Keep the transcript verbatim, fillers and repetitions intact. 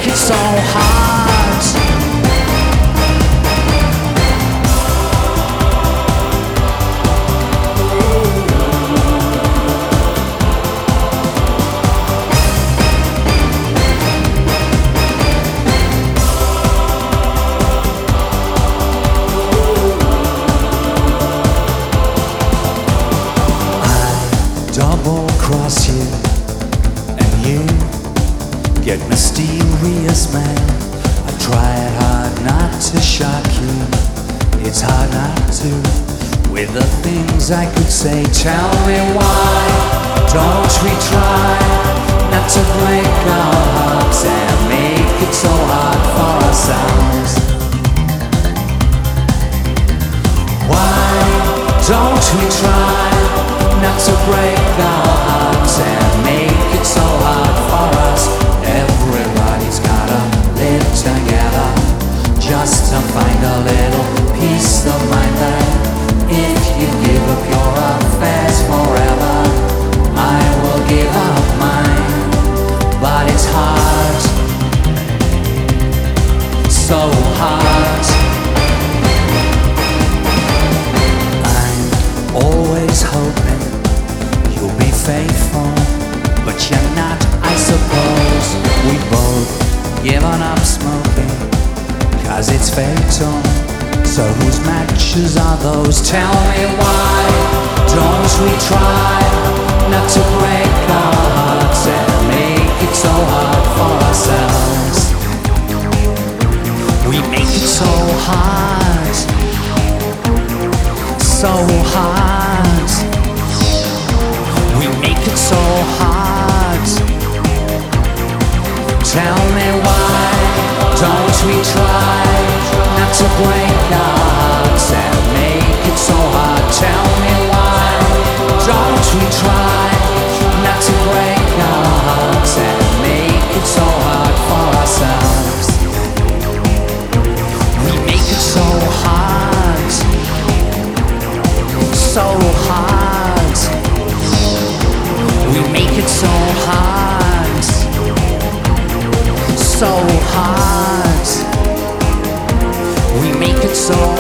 it so hard. Double cross you, and you get mysterious, man. I tried hard not to shock you. It's hard not to, with the things I could say. Tell me why don't we try not to break our hearts and make it so hard for ourselves? Why don't we try not to break our hearts and make it so hard for us? Everybody's gotta live together just to find a little peace of mind. That if you give up your affairs forever, I will give up mine. But it's hard, so hard. I'm always hoping you'll be faithful, but you're not, I suppose. We both given up smoking, cause it's fatal. So whose matches are those? Tell me why don't we try not to break our hearts and make it so hard for ourselves? We make it so hard, so hard. We make it so hard. Tell me why don't we try not to break our hearts and make it so hard? Tell me why don't we try not to break our hearts and make it so hard for ourselves? We make it so hard, so hard. We make it so hard, so hard. We make it so